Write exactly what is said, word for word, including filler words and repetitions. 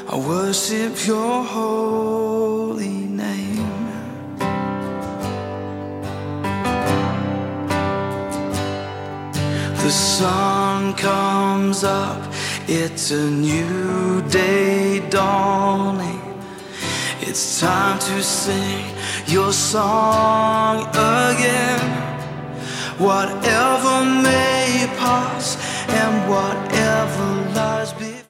I worship your holy name. The sun comes up, it's a new day dawning. It's time to sing your song again. Whatever may pass and whatever